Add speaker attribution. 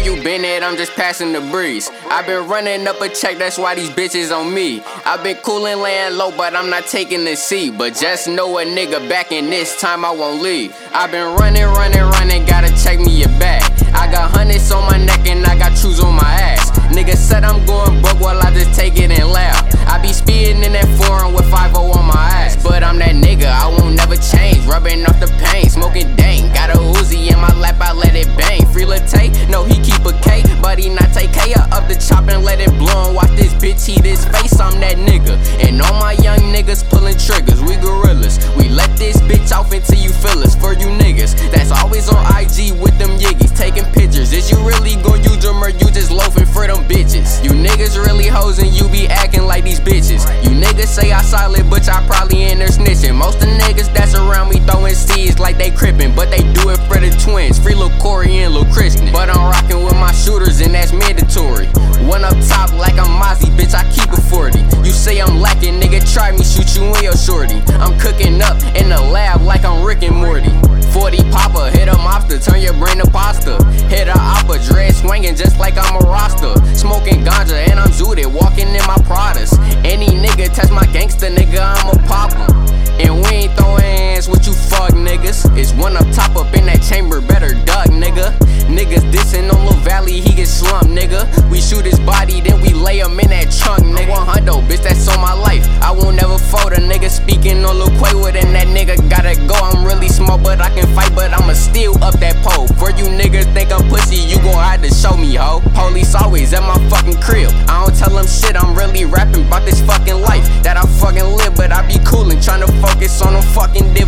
Speaker 1: you been at? I'm just passing the breeze. I been running up a check, that's why these bitches on me. I been coolin', laying low, but I'm not taking the seat. But just know a nigga back in this time I won't leave. I been running, gotta check me your back. I got hundreds on my neck and I got trues on my ass. Nigga said I'm going broke while I just take it and laugh. I be speeding in that foreign with 5-0 on my ass. But I'm that nigga, I won't never change. Rubbing off the pain, smoking dang. Got a Uzi in my lap, I let it bang. Free Latte, no he keep a K, but he not take K up the chop and let it blow. Watch this bitch heat his face, I'm that nigga. And all my young niggas pulling triggers, we gorillas. We let this bitch off until you feel us. For you niggas that's always on IG with them yiggies taking pictures, is you really gon' use them or you just loafing for them bitches? You niggas really hoes and you be acting like these bitches. You niggas say I solid, but y'all probably in there snitching. Most of niggas that's around me throwing seeds like they crippin', but they do it for the twins, free Lil Corey and Lil Christian. But I'm rockin' with my shooters and that's mandatory. One up top like I'm Mozzie, bitch, I keep a 40. You say I'm lacking, nigga, try me, shoot you in your shorty. I'm cooking up in the lab like I'm Rick and Morty. 40 popper, hit a mobster, turn your brain to pasta. Hit a oppa, dread swinging just like I'm a roster. Smoking ganja and I'm zooted, walking in my Pradas. Any nigga test my gangster, nigga, I'ma pop him. And we ain't throwing hands with you fuck niggas. It's one up top up in that chamber, better duck, nigga. Niggas dissing on Lil Valley, he get slumped, nigga. We shoot his body, then we lay him in that trunk, nigga. 100, bitch, that's on my life. I won't never fold a nigga speaking on Lil Quaywood, and that nigga gotta go. I'm really smart, but I can fight, but I'ma still up that pole. For you niggas think I'm pussy, you gon' have to show me, ho. Police always at my fucking crib. I don't tell them shit, I'm really rapping about this fucking life that I fucking live, but I be coolin', tryna focus on them fucking dividends.